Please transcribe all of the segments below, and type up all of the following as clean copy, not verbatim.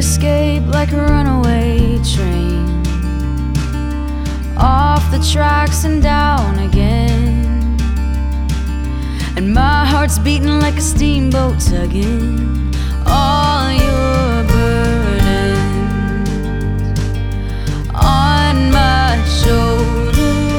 escape like a runaway train, off the tracks and down again. And my heart's beating like a steamboat tugging all your burdens on my shoulders.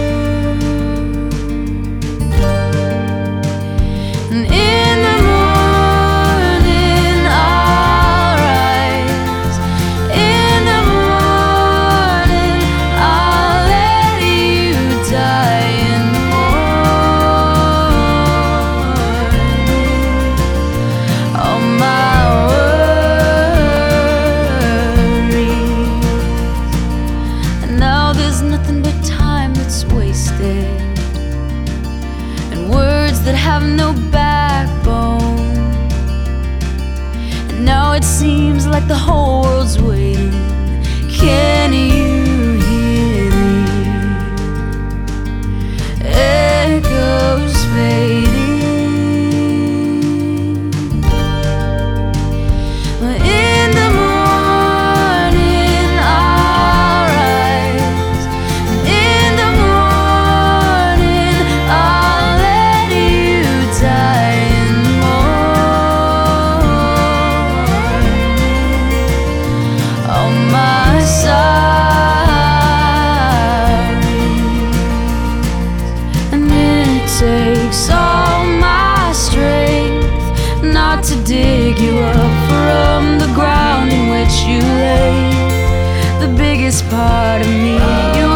And in the morning I'll rise. In the morning I'll let you die. In the morning, all my worries. And now there's nothing but time that's wasted, and words that have no backbone. And now it seems like the whole world's waiting. Can you hear the echoes fading? In the morning I'll rise. In the morning I'll let you die. In the morning, all my sorrows. And it takes all my strength not to dig you up from the ground in which you lay. The biggest part of me, you